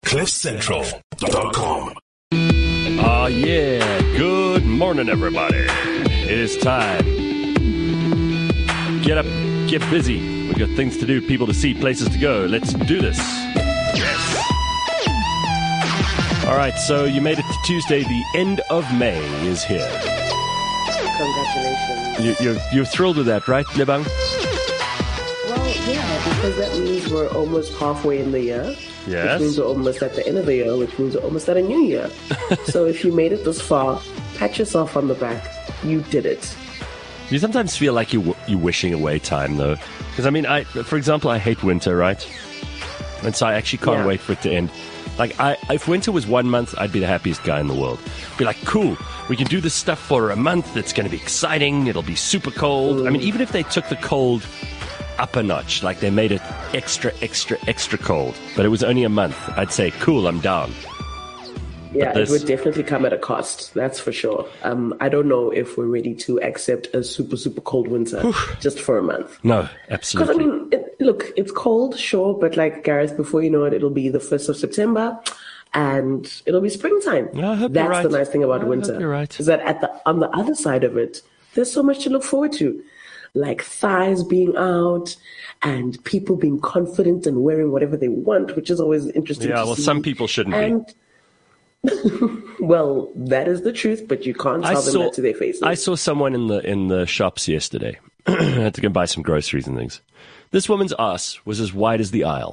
CliffCentral.com. Yeah. Good morning, everybody. It is time. Get up, get busy. We've got things to do, people to see, places to go. Let's do this. Yes. All right, so you made it to Tuesday. The end of May is here. Congratulations. You're thrilled with that, right, Lebang? Well, yeah, because that means we're almost halfway in the year. Yes. Which means we're almost at the end of the year, which means we're almost at a new year. So if you made it this far, pat yourself on the back. You did it. You sometimes feel like you're wishing away time, though. Because, I mean, for example, I hate winter, right? And so I actually can't wait for it to end. Like, if winter was 1 month, I'd be the happiest guy in the world. Be like, cool, we can do this stuff for a month. It's going to be exciting. It'll be super cold. I mean, even if they took the cold up a notch, like they made it extra cold, but it was only a month, I'd say, cool, I'm down. Yeah, it would definitely come at a cost, that's for sure. I don't know if we're ready to accept a super cold winter just for a month. No, absolutely. Because, I mean, look, it's cold, sure, but like Gareth, before you know it, it'll be the 1st of September and it'll be springtime. I hope that's you're right. The nice thing about winter. You're right. Is that on the other side of it, there's so much to look forward to. Like thighs being out and people being confident and wearing whatever they want, which is always interesting to see. Yeah, well, some people shouldn't be. Well, that is the truth, but you can't tell them that to their faces. I saw someone in the shops yesterday. I had to go buy some groceries and things. This woman's ass was as wide as the aisle.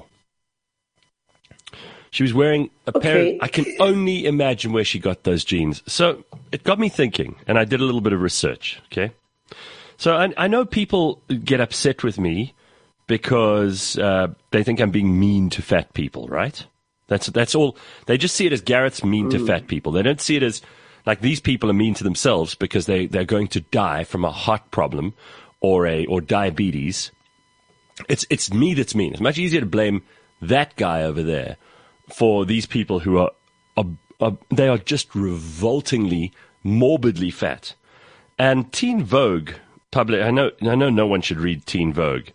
She was wearing a pair of, I can only imagine where she got those jeans. So it got me thinking, and I did a little bit of research, okay? So I know people get upset with me because they think I'm being mean to fat people, right? That's all. They just see it as Gareth's mean to fat people. They don't see it as like these people are mean to themselves because they're going to die from a heart problem or diabetes. It's me that's mean. It's much easier to blame that guy over there for these people who are they are just revoltingly, morbidly fat. And Teen Vogue. I know no one should read Teen Vogue,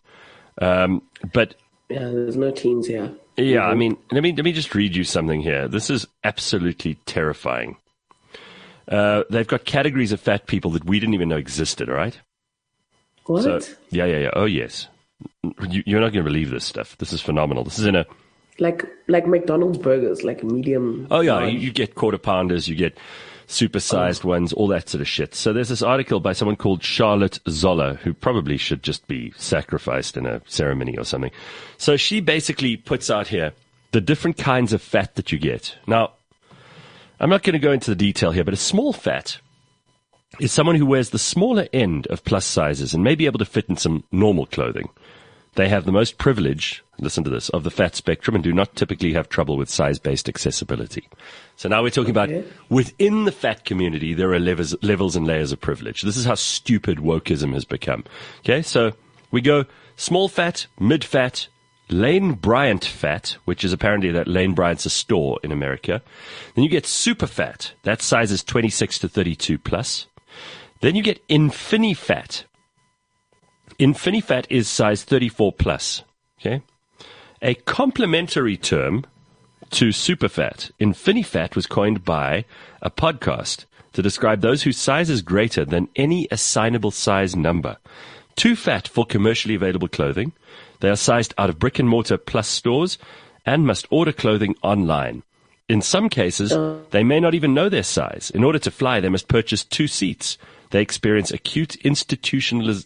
but yeah, there's no teens here. Yeah, I mean, let me just read you something here. This is absolutely terrifying. They've got categories of fat people that we didn't even know existed. All right? What? So, yeah. Oh yes, you're not going to believe this stuff. This is phenomenal. This is in a like McDonald's burgers, like medium. Oh yeah, you get quarter pounders, you get supersized ones, all that sort of shit. So there's this article by someone called Charlotte Zoller, who probably should just be sacrificed in a ceremony or something. So she basically puts out here the different kinds of fat that you get. Now, I'm not going to go into the detail here, but a small fat is someone who wears the smaller end of plus sizes and may be able to fit in some normal clothing. They have the most privilege, listen to this, of the fat spectrum and do not typically have trouble with size-based accessibility. So now we're talking about within the fat community, there are levels and layers of privilege. This is how stupid wokeism has become. Okay, so we go small fat, mid fat, Lane Bryant fat, which is apparently that Lane Bryant's a store in America. Then you get super fat. That size is 26 to 32 plus. Then you get InfiniFat. InfiniFat is size 34 plus. Okay, a complementary term to superfat. InfiniFat was coined by a podcast to describe those whose size is greater than any assignable size number. Too fat for commercially available clothing. They are sized out of brick-and-mortar plus stores and must order clothing online. In some cases, they may not even know their size. In order to fly, they must purchase 2 seats. They experience acute institutionalized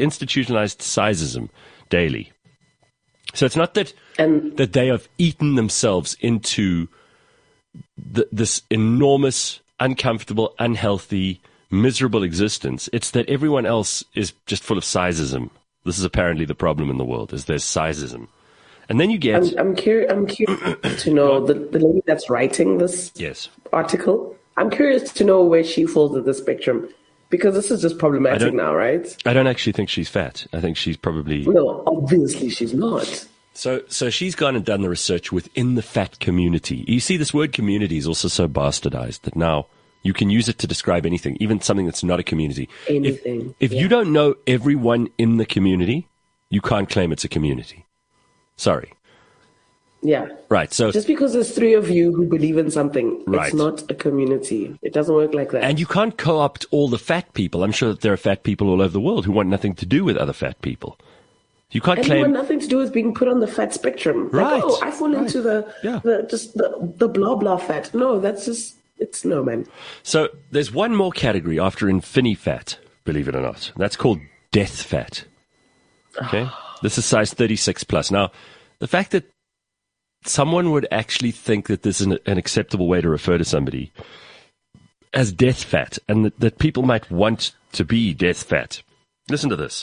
sizeism daily. So it's not that they have eaten themselves into this enormous, uncomfortable, unhealthy, miserable existence. It's that everyone else is just full of sizeism. This is apparently the problem in the world, is there's sizeism. And then you get... I'm curious to know, the lady that's writing this article, I'm curious to know where she falls in the spectrum. Because this is just problematic now, right? I don't actually think she's fat. I think she's probably... No, obviously she's not. So she's gone and done the research within the fat community. You see, this word community is also so bastardized that now you can use it to describe anything, even something that's not a community. Anything. If you don't know everyone in the community, you can't claim it's a community. Sorry. Yeah. Right. So, Just because there's three of you who believe in something, Right. it's not a community. It doesn't work like that. and you can't co-opt all the fat people. I'm sure that there are fat people all over the world who want nothing to do with other fat people. You can't and you want claim. nothing to do with being put on the fat spectrum. Right. Like, oh, I fall into Yeah. the blah blah fat. No, that's just it's no, man. So there's one more category after InfiniFat, believe it or not. That's called death fat. Okay? This is size 36 plus. Now, the fact that someone would actually think that this is an acceptable way to refer to somebody as death fat, and that people might want to be death fat. Listen to this.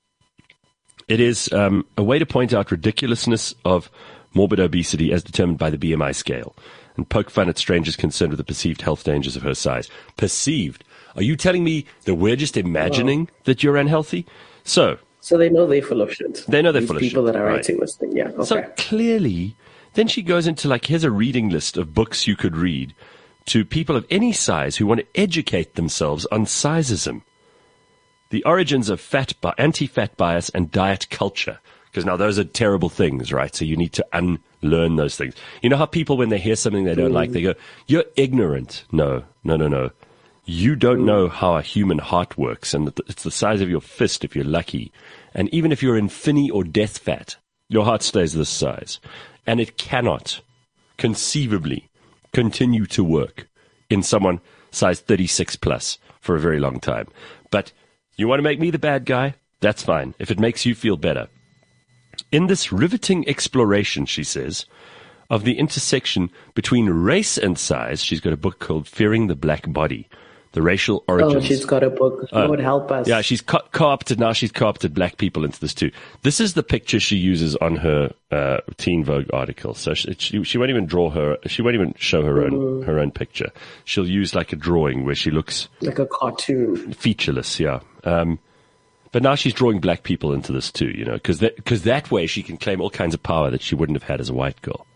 It is a way to point out ridiculousness of morbid obesity as determined by the BMI scale, and poke fun at strangers concerned with the perceived health dangers of her size. Perceived? Are you telling me that we're just imagining that you're unhealthy? So they know they're full of shit. They know they're These full of people shit, that are right. writing this thing. Yeah. Okay. So clearly, then she goes into like, here's a reading list of books you could read to people of any size who want to educate themselves on sizeism. The origins of anti-fat bias and diet culture. Because now those are terrible things, right? So you need to unlearn those things. You know how people, when they hear something they don't like, they go, you're ignorant. No. You don't know how a human heart works, and it's the size of your fist if you're lucky. And even if you're infini or death fat, your heart stays this size. And it cannot conceivably continue to work in someone size 36 plus for a very long time. But you want to make me the bad guy? That's fine, if it makes you feel better. In this riveting exploration, she says, of the intersection between race and size, she's got a book called Fearing the Black Body, the racial origins. Oh, she's got a book. Lord help us. Yeah, she's co-opted now. She's co-opted black people into this too. This is the picture she uses on her Teen Vogue article. So she won't even draw her. She won't even show her own picture. She'll use like a drawing where she looks like a cartoon, featureless. Yeah. But now she's drawing black people into this too. You know, because that way she can claim all kinds of power that she wouldn't have had as a white girl.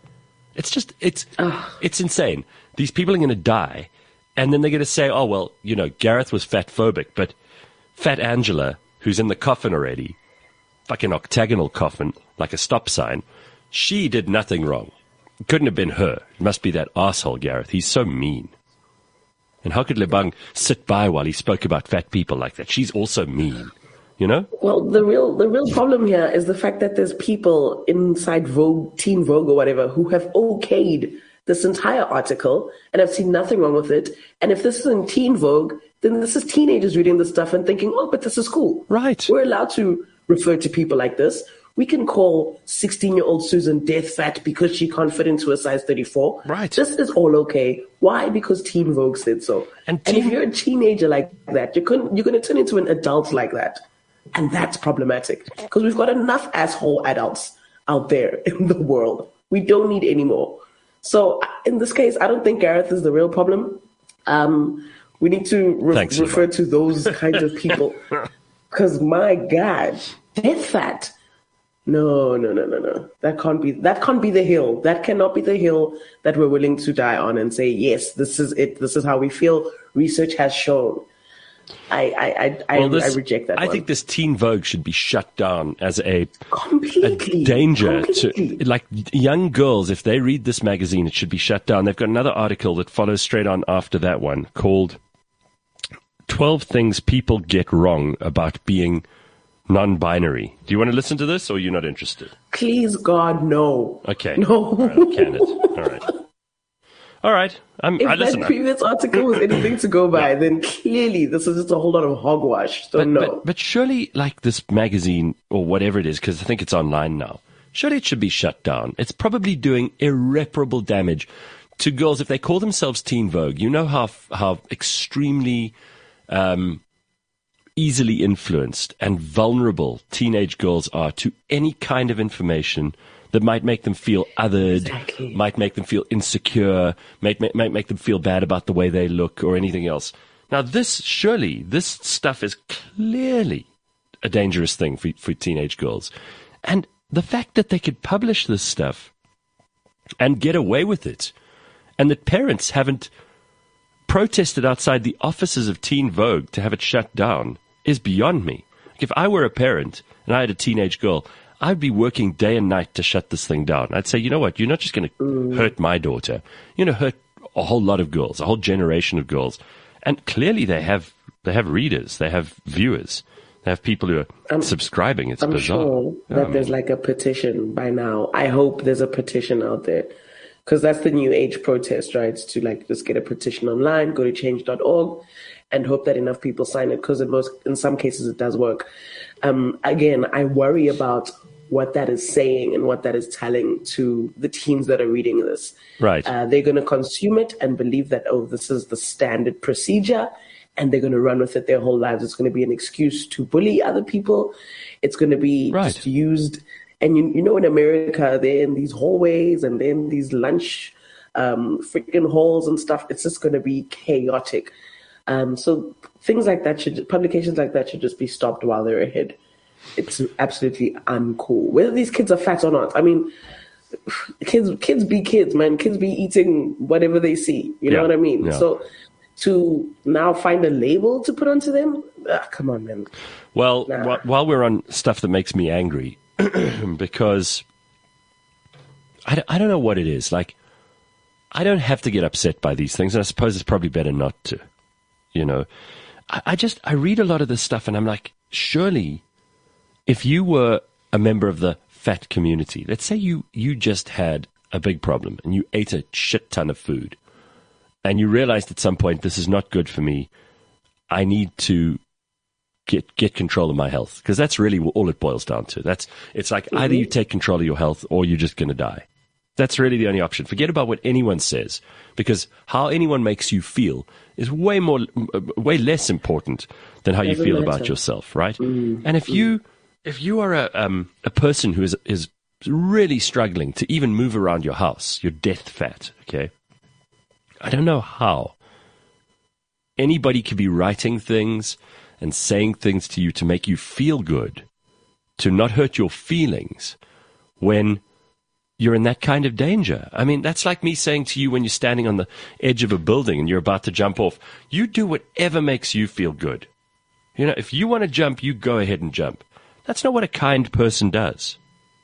It's insane. These people are going to die. And then they're going to say, oh, well, you know, Gareth was fatphobic, but Fat Angela, who's in the coffin already, fucking octagonal coffin, like a stop sign, she did nothing wrong. It couldn't have been her. It must be that asshole Gareth. He's so mean. And how could Lebang sit by while he spoke about fat people like that? She's also mean, you know? Well, the real problem here is the fact that there's people inside Vogue, Teen Vogue or whatever, who have okayed this entire article and have seen nothing wrong with it. And if this is in Teen Vogue, then this is teenagers reading this stuff and thinking, oh, but this is cool. Right. We're allowed to refer to people like this. We can call 16-year-old Susan death fat because she can't fit into a size 34. Right. This is all okay. Why? Because Teen Vogue said so. And if you're a teenager like that, you're going to turn into an adult like that. And that's problematic because we've got enough asshole adults out there in the world. We don't need any more. So in this case, I don't think Gareth is the real problem. We need to refer to those kinds of people. Because my God, death fat. No. That can't be the hill. That cannot be the hill that we're willing to die on and say, yes, this is it. This is how we feel. Research has shown. I reject that. I think this Teen Vogue should be shut down as a completely danger to like young girls. If they read this magazine, it should be shut down. They've got another article that follows straight on after that one called 12 Things People Get Wrong About Being Non-Binary. Do you want to listen to this or are you not interested? Please, God, no. Okay. No. All right, I'll can it. All right. If that previous article was anything to go by, then clearly this is just a whole lot of hogwash. So no. But surely, like this magazine or whatever it is, because I think it's online now, surely it should be shut down. It's probably doing irreparable damage to girls if they call themselves Teen Vogue. You know how extremely easily influenced and vulnerable teenage girls are to any kind of information that might make them feel othered, might make them feel insecure, might make them feel bad about the way they look or anything else. Now, this stuff is clearly a dangerous thing for teenage girls. And the fact that they could publish this stuff and get away with it, and that parents haven't protested outside the offices of Teen Vogue to have it shut down, is beyond me. If I were a parent and I had a teenage girl, I'd be working day and night to shut this thing down. I'd say, you know what? You're not just going to hurt my daughter. You're going to hurt a whole lot of girls, a whole generation of girls. And clearly they have readers. They have viewers. They have people who are subscribing. It's I'm bizarre. sure that there's like a petition by now. I hope there's a petition out there. Because that's the new age protest, right? It's to like just get a petition online, go to change.org, and hope that enough people sign it. Because in some cases it does work. Again, I worry about what that is saying and what that is telling to the teens that are reading this. Right. They're going to consume it and believe that, oh, this is the standard procedure, and they're going to run with it their whole lives. It's going to be an excuse to bully other people. It's going to be just used. And you know, in America, they're in these hallways and they're in these lunch freaking halls and stuff. It's just going to be chaotic. So things like that publications like that should just be stopped while they're ahead. It's absolutely uncool. Whether these kids are fat or not. I mean, kids be kids, man. Kids be eating whatever they see. You know what I mean? Yeah. So to now find a label to put onto them, come on, man. Well, while we're on stuff that makes me angry, because I don't know what it is. Like, I don't have to get upset by these things, and I suppose it's probably better not to. You know, I read a lot of this stuff, and I'm like, surely, if you were a member of the fat community, let's say you just had a big problem, and you ate a shit ton of food, and you realized at some point, this is not good for me, I need to get control of my health, because that's really all it boils down to. It's like either you take control of your health or you're just going to die. That's really the only option. Forget about what anyone says, because how anyone makes you feel is way less important than how you feel about yourself, right? And if you are a person who is really struggling to even move around your house, you're death fat, okay? I don't know how anybody could be writing things and saying things to you to make you feel good, to not hurt your feelings when you're in that kind of danger. I mean, that's like me saying to you when you're standing on the edge of a building and you're about to jump off, you do whatever makes you feel good. You know, if you want to jump, you go ahead and jump. That's not what a kind person does.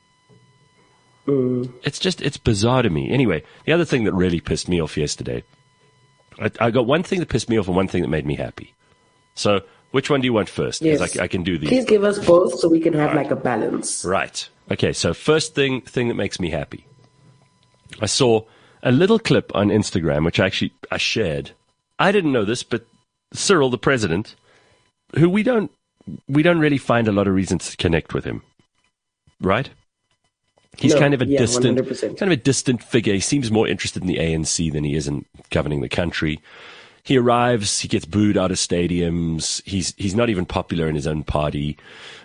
It's bizarre to me. Anyway, the other thing that really pissed me off yesterday, I got one thing that pissed me off and one thing that made me happy. So, which one do you want first? Because I can do these. Please give us both so we can have like a balance. Right. Okay, so first thing that makes me happy. I saw a little clip on Instagram, which I shared. I didn't know this, but Cyril, the president, who we don't really find a lot of reasons to connect with him, right? He's kind of a distant figure. He seems more interested in the ANC than he is in governing the country. He arrives, he gets booed out of stadiums. He's not even popular in his own party.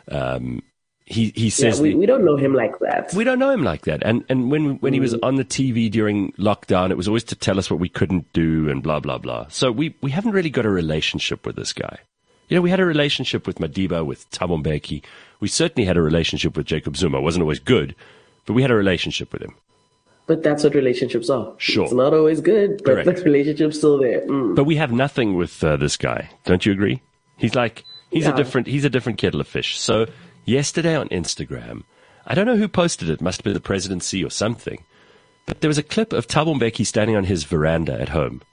He says we don't know him like that. We don't know him like that. And when he was on the TV during lockdown, it was always to tell us what we couldn't do and blah blah blah. So we haven't really got a relationship with this guy. You know, we had a relationship with Madiba, with Thabo Mbeki. We certainly had a relationship with Jacob Zuma. It wasn't always good, but we had a relationship with him. But that's what relationships are. Sure. It's not always good, but the relationship's still there. But we have nothing with this guy. Don't you agree? He's a different kettle of fish. So yesterday on Instagram, I don't know who posted it. Must have been the presidency or something. But there was a clip of Thabo Mbeki standing on his veranda at home.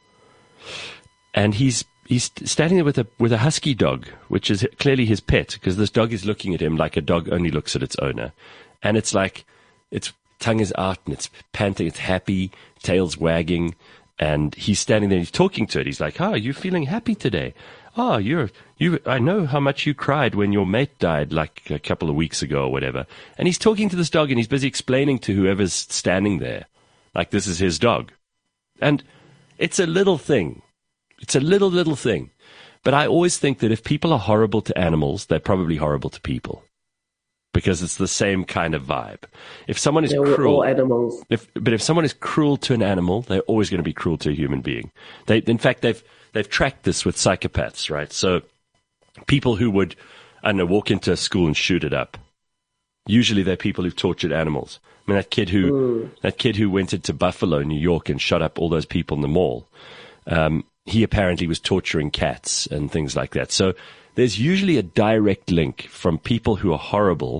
And he's standing there with a husky dog, which is clearly his pet, because this dog is looking at him like a dog only looks at its owner. And it's like, its tongue is out and it's panting, it's happy, tail's wagging, and he's standing there, he's talking to it. He's like, "Oh, you're feeling happy today. Oh, I know how much you cried when your mate died like a couple of weeks ago or whatever." And he's talking to this dog and he's busy explaining to whoever's standing there, like this is his dog. And it's a little thing. It's a little thing. But I always think that if people are horrible to animals, they're probably horrible to people. Because it's the same kind of vibe. If someone is cruel, all animals. If someone is cruel to an animal, they're always going to be cruel to a human being. In fact, they've tracked this with psychopaths, right? So people who would, I don't know, walk into a school and shoot it up. Usually they're people who've tortured animals. I mean, that kid who went into Buffalo, New York, and shot up all those people in the mall. He apparently was torturing cats and things like that. So there's usually a direct link from people who are horrible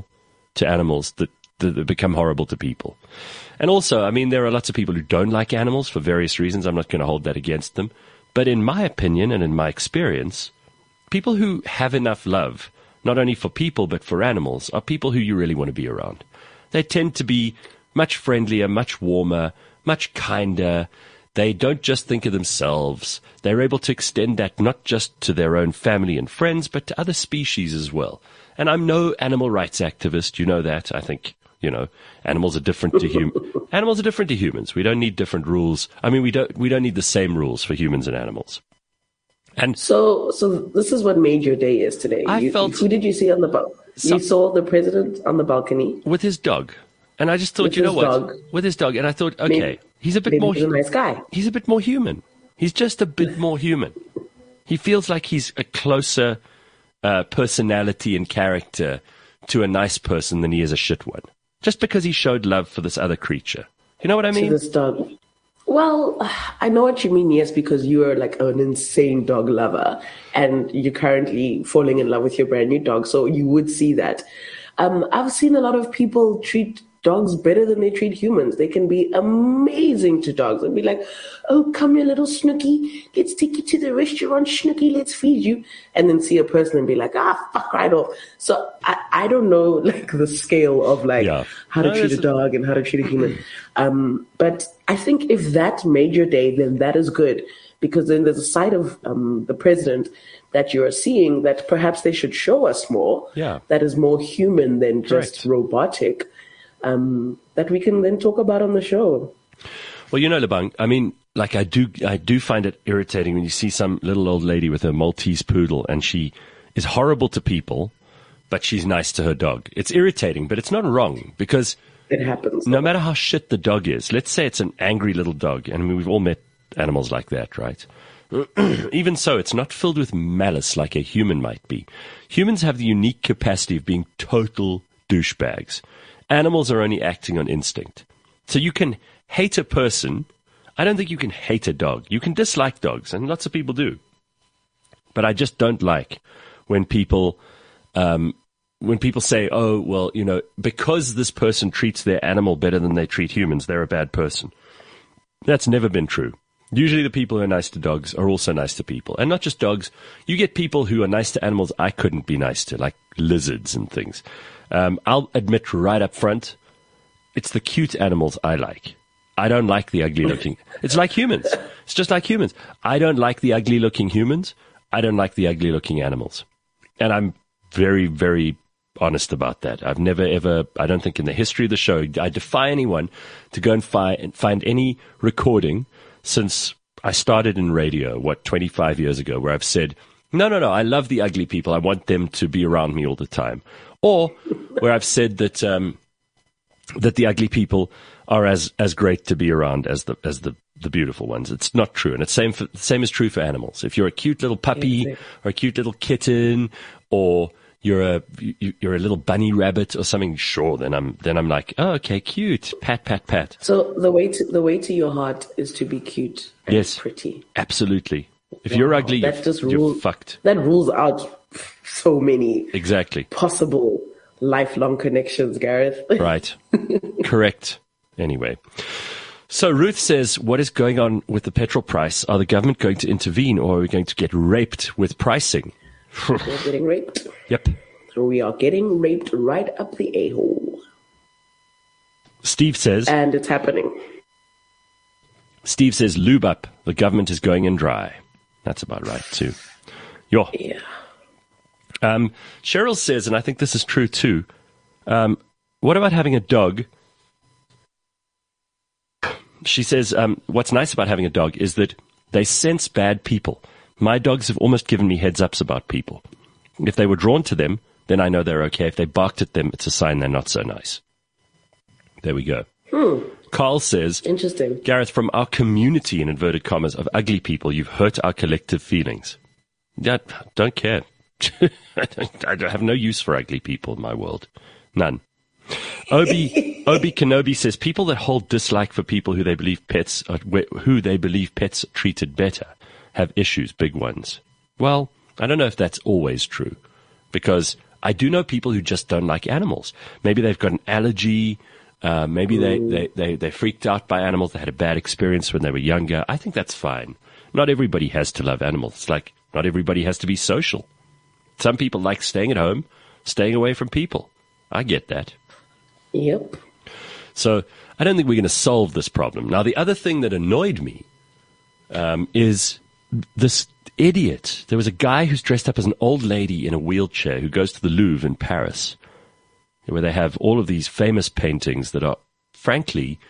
to animals that become horrible to people. And also, I mean, there are lots of people who don't like animals for various reasons. I'm not going to hold that against them. But in my opinion and in my experience, people who have enough love, not only for people but for animals, are people who you really want to be around. They tend to be much friendlier, much warmer, much kinder. They don't just think of themselves. They're able to extend that not just to their own family and friends, but to other species as well. And I'm no animal rights activist. You know that. I think, animals are different to animals are different to humans. We don't need different rules. I mean, we don't need the same rules for humans and animals. And so this is what made your day is today. Who did you see on the balcony? You saw the president on the balcony with his dog. And I just thought, with his dog. And I thought, okay, he's a bit more. He's a nice guy. He's a bit more human. He's just a bit more human. He feels like he's a closer personality and character to a nice person than he is a shit one. Just because he showed love for this other creature. You know what I mean? To this dog. Well, I know what you mean, yes, because you are like an insane dog lover and you're currently falling in love with your brand new dog. So you would see that. I've seen a lot of people treat dogs better than they treat humans. They can be amazing to dogs and be like, oh, come here, little Snooky. Let's take you to the restaurant, Snooky. Let's feed you. And then see a person and be like, fuck right off. So I don't know like the scale of how to treat a dog and how to treat a human. But I think if that made your day, then that is good. Because then there's a side of the president that you're seeing that perhaps they should show us more. Yeah. That is more human than just robotic. That we can then talk about on the show. Well, Lebang, I mean, like I do find it irritating when you see some little old lady with a Maltese poodle and she is horrible to people, but she's nice to her dog. It's irritating, but it's not wrong because it happens. No matter how shit the dog is, let's say it's an angry little dog, and I mean, we've all met animals like that, right? Even so, it's not filled with malice like a human might be. Humans have the unique capacity of being total douchebags. Animals are only acting on instinct. So you can hate a person. I don't think you can hate a dog. You can dislike dogs, and lots of people do. But I just don't like when people say, oh, well, because this person treats their animal better than they treat humans, they're a bad person. That's never been true. Usually the people who are nice to dogs are also nice to people. And not just dogs. You get people who are nice to animals I couldn't be nice to, like lizards and things. I'll admit right up front, it's the cute animals I like. I don't like the ugly looking. It's like humans. It's just like humans. I don't like the ugly looking humans. I don't like the ugly looking animals. And I'm very, very honest about that. I've never ever, I don't think in the history of the show, I defy anyone to go and find any recording since I started in radio, 25 years ago, where I've said, no, I love the ugly people. I want them to be around me all the time. Or where I've said that that the ugly people are as great to be around as the beautiful ones. It's not true, and it's same is true for animals. If you're a cute little puppy or a cute little kitten, or you're a little bunny rabbit or something, sure, then I'm like, oh, okay, cute, pat. So the way to your heart is to be cute and pretty. Absolutely. If you're ugly, you're fucked. That rules out so many possible lifelong connections, Gareth. Right. Correct. Anyway. So Ruth says, what is going on with the petrol price? Are the government going to intervene, or are we going to get raped with pricing? We're getting raped. Yep. So we are getting raped right up the a-hole. Steve says... And it's happening. Steve says, lube up. The government is going in dry. That's about right, too. Yeah. Cheryl says, and I think this is true, too, what about having a dog? She says, what's nice about having a dog is that they sense bad people. My dogs have almost given me heads-ups about people. If they were drawn to them, then I know they're okay. If they barked at them, it's a sign they're not so nice. There we go. Carl says, interesting. Gareth, from our community, in inverted commas, of ugly people, you've hurt our collective feelings. I don't care. I have no use for ugly people in my world. None. Obi Kenobi says, people that hold dislike for people who they believe pets are treated better have issues, big ones. Well, I don't know if that's always true, because I do know people who just don't like animals. Maybe they've got an allergy. Maybe they freaked out by animals. They had a bad experience when they were younger. I think that's fine. Not everybody has to love animals. It's like not everybody has to be social. Some people like staying at home, staying away from people. I get that. Yep. So I don't think we're going to solve this problem. Now, the other thing that annoyed me is this idiot. There was a guy who's dressed up as an old lady in a wheelchair who goes to the Louvre in Paris, where they have all of these famous paintings that are, frankly,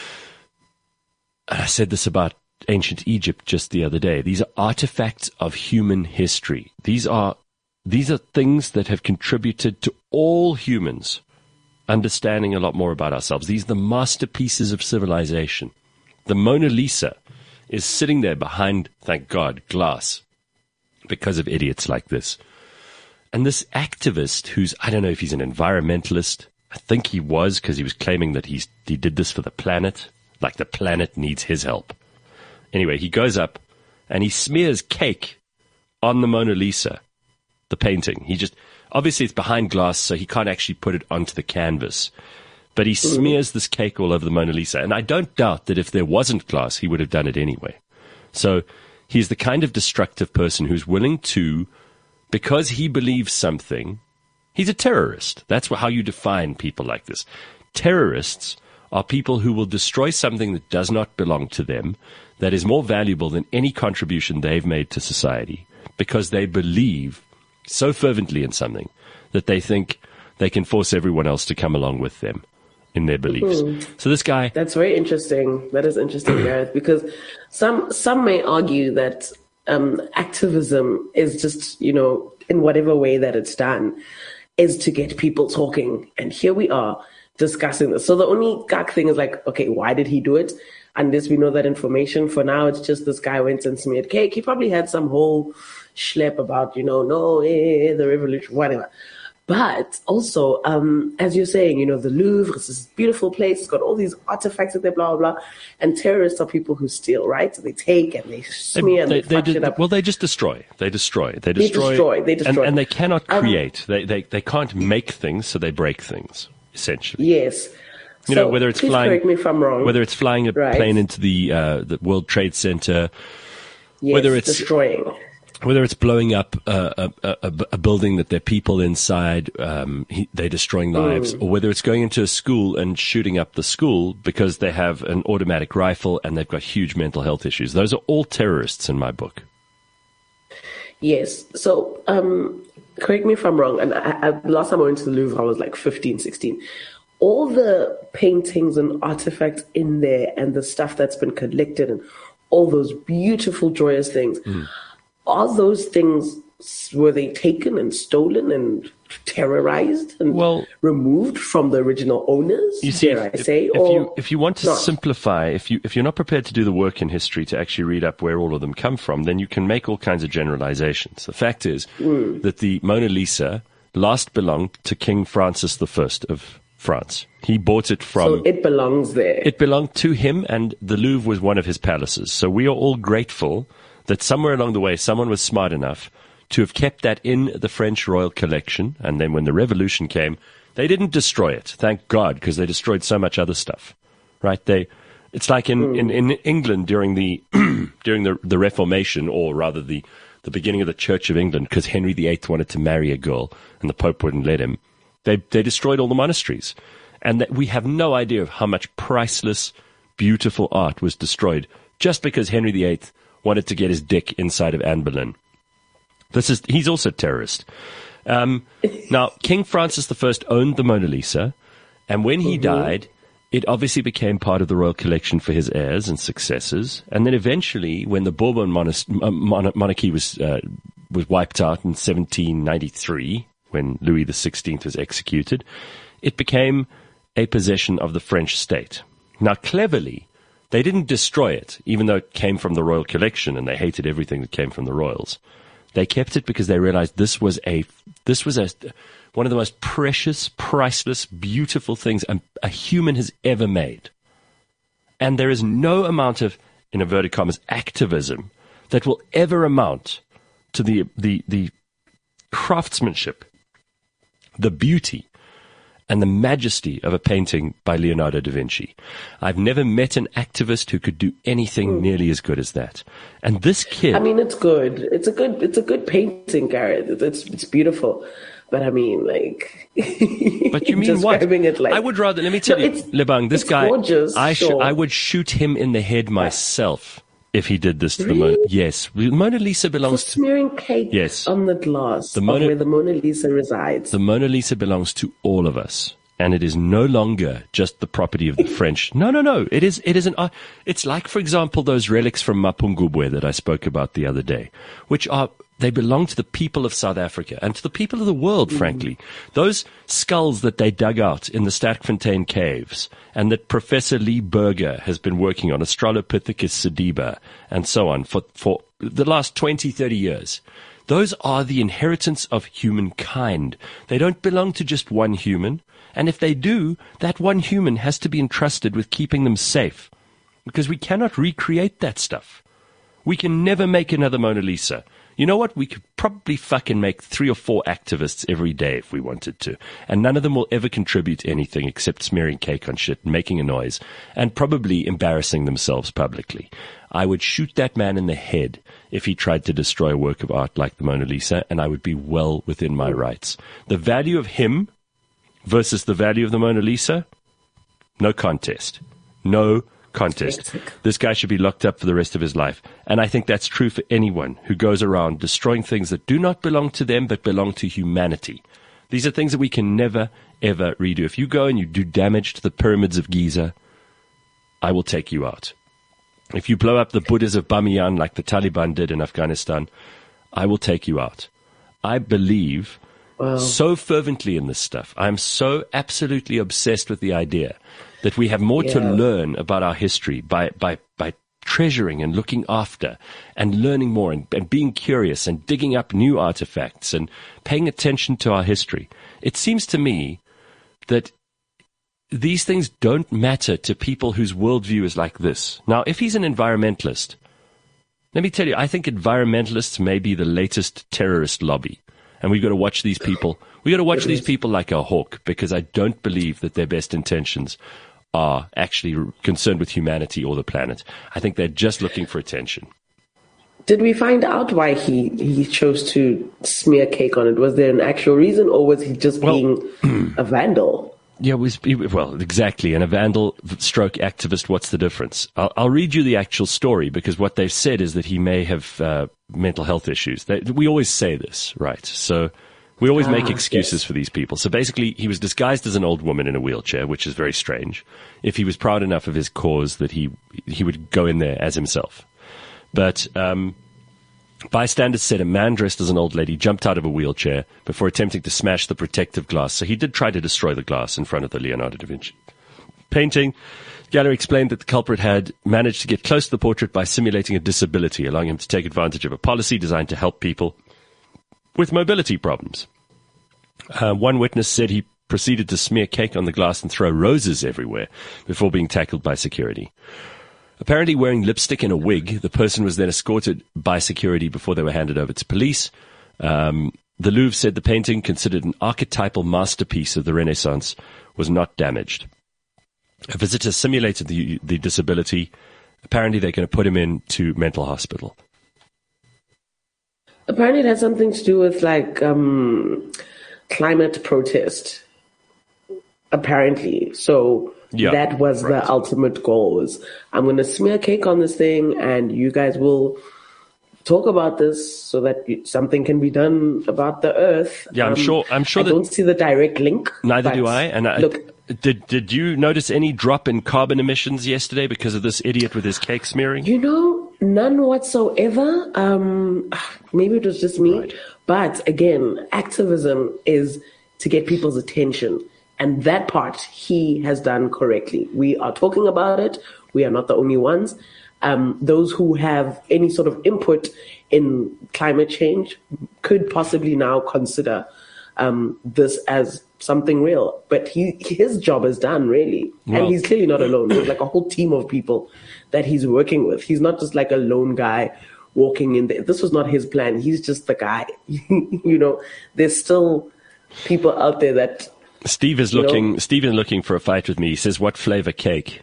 I said this about ancient Egypt just the other day. These are artifacts of human history. These are things that have contributed to all humans understanding a lot more about ourselves. These are the masterpieces of civilization. The Mona Lisa is sitting there behind, thank God, glass because of idiots like this. And this activist who's, I don't know if he's an environmentalist. I think he was, because he was claiming that he did this for the planet, like the planet needs his help. Anyway, he goes up and he smears cake on the Mona Lisa, the painting. Obviously it's behind glass, so he can't actually put it onto the canvas. But he smears this cake all over the Mona Lisa. And I don't doubt that if there wasn't glass, he would have done it anyway. So he's the kind of destructive person who's willing to, because he believes something, he's a terrorist. That's how you define people like this. Terrorists are people who will destroy something that does not belong to them, that is more valuable than any contribution they've made to society, because they believe so fervently in something that they think they can force everyone else to come along with them in their beliefs. So this guy... That's very interesting. That is interesting, Gareth, because some may argue that activism is just, in whatever way that it's done, is to get people talking. And here we are discussing this. So the only gag thing is like, okay, why did he do it? Unless we know that information. For now, it's just this guy went and smeared cake. He probably had some whole schlep about, the revolution, whatever. But also, as you're saying, the Louvre is this beautiful place. It's got all these artifacts in there, blah, blah, blah. And terrorists are people who steal, right? So they take and they smear and they fuck it up. Well, they just destroy. They destroy. They destroy. And they cannot create. They can't make things, so they break things, essentially. Yes. So whether it's flying, correct me if I'm wrong. Whether it's flying a plane into the World Trade Center, yes, whether it's destroying, whether it's blowing up a building that there are people inside, they're destroying lives, or whether it's going into a school and shooting up the school because they have an automatic rifle and they've got huge mental health issues. Those are all terrorists in my book. Yes. So correct me if I'm wrong. And last time I went to the Louvre, I was like 15, 16. All the paintings and artifacts in there and the stuff that's been collected and all those beautiful, joyous things, are those things, were they taken and stolen and terrorized and removed from the original owners? You see, if you want to simplify, if you're not prepared to do the work in history to actually read up where all of them come from, then you can make all kinds of generalizations. The fact is that the Mona Lisa last belonged to King Francis I of France. He bought it from... So it belongs there. It belonged to him, and the Louvre was one of his palaces. So we are all grateful that somewhere along the way someone was smart enough to have kept that in the French royal collection, and then when the revolution came, they didn't destroy it, thank God, because they destroyed so much other stuff. Right? It's like in England during the Reformation, or rather the beginning of the Church of England, because Henry VIII wanted to marry a girl and the Pope wouldn't let him. They destroyed all the monasteries. And that we have no idea of how much priceless, beautiful art was destroyed just because Henry VIII wanted to get his dick inside of Anne Boleyn. He's also a terrorist. Now, King Francis I owned the Mona Lisa, and when he died, it obviously became part of the royal collection for his heirs and successors. And then eventually, when the Bourbon monarchy was wiped out in 1793, when Louis XVI was executed, it became a possession of the French state. Now, cleverly, they didn't destroy it, even though it came from the royal collection and they hated everything that came from the royals. They kept it because they realized this was one of the most precious, priceless, beautiful things a human has ever made. And there is no amount of, in inverted commas, activism that will ever amount to the craftsmanship the beauty and the majesty of a painting by Leonardo da Vinci. I've never met an activist who could do anything nearly as good as that. And this kid, I mean, it's good. It's a good painting, Gareth. It's beautiful. But I mean, like, but you mean what? It like, I would rather, let me tell you, Lebang, this guy, gorgeous, I would shoot him in the head myself if he did this to the Mona. Yes. Mona Lisa belongs to smearing cake on the glass where the Mona Lisa resides. The Mona Lisa belongs to all of us. And it is no longer just the property of the French. No. It is it's like, for example, those relics from Mapungubwe that I spoke about the other day, they belong to the people of South Africa and to the people of the world, frankly. Those skulls that they dug out in the Sterkfontein caves and that Professor Lee Berger has been working on, Australopithecus sediba, and so on, for the last 20, 30 years. Those are the inheritance of humankind. They don't belong to just one human. And if they do, that one human has to be entrusted with keeping them safe. Because we cannot recreate that stuff. We can never make another Mona Lisa. You know what? We could probably fucking make 3 or 4 activists every day if we wanted to. And none of them will ever contribute anything except smearing cake on shit and making a noise. And probably embarrassing themselves publicly. I would shoot that man in the head if he tried to destroy a work of art like the Mona Lisa, and I would be well within my rights. The value of him versus the value of the Mona Lisa? No contest. No contest. This guy should be locked up for the rest of his life. And I think that's true for anyone who goes around destroying things that do not belong to them but belong to humanity. These are things that we can never, ever redo. If you go and you do damage to the pyramids of Giza, I will take you out. If you blow up the Buddhas of Bamiyan like the Taliban did in Afghanistan, I will take you out. I believe so fervently in this stuff. I'm so absolutely obsessed with the idea that we have more to learn about our history by treasuring and looking after and learning more and being curious and digging up new artifacts and paying attention to our history. It seems to me that these things don't matter to people whose worldview is like this. Now, if he's an environmentalist, let me tell you, I think environmentalists may be the latest terrorist lobby. And we've got to watch these people. We've got to watch these people like a hawk, because I don't believe that their best intentions are actually concerned with humanity or the planet. I think they're just looking for attention. Did we find out why he chose to smear cake on it? Was there an actual reason, or was he just being a vandal? Yeah, exactly. And a vandal stroke activist, what's the difference? I'll read you the actual story, because what they've said is that he may have mental health issues. We always say this, right? So we always make excuses for these people. So basically, he was disguised as an old woman in a wheelchair, which is very strange. If he was proud enough of his cause, that he would go in there as himself. But bystanders said a man dressed as an old lady jumped out of a wheelchair before attempting to smash the protective glass. So he did try to destroy the glass in front of the Leonardo da Vinci painting. Gallery explained that the culprit had managed to get close to the portrait by simulating a disability, allowing him to take advantage of a policy designed to help people with mobility problems. One witness said he proceeded to smear cake on the glass and throw roses everywhere before being tackled by security. Apparently wearing lipstick and a wig, the person was then escorted by security before they were handed over to police. The Louvre said the painting, considered an archetypal masterpiece of the Renaissance, was not damaged. A visitor simulated the disability. Apparently they're going to put him into mental hospital. Apparently it has something to do with climate protest. Apparently. So that was the ultimate goal, was I'm going to smear cake on this thing and you guys will talk about this so that something can be done about the earth. Yeah, I'm sure I don't see the direct link. Neither do I. And did you notice any drop in carbon emissions yesterday because of this idiot with his cake smearing? None whatsoever. Maybe it was just me. Right. But again, activism is to get people's attention. And that part he has done correctly. We are talking about it. We are not the only ones. Those who have any sort of input in climate change could possibly now consider this as something real. But his job is done, really. Well, and he's clearly not alone. There's like a whole team of people that he's working with. He's not just like a lone guy walking in there. This was not his plan. He's just the guy. There's still people out there that Steve is looking for a fight with me. He says, "What flavor cake?"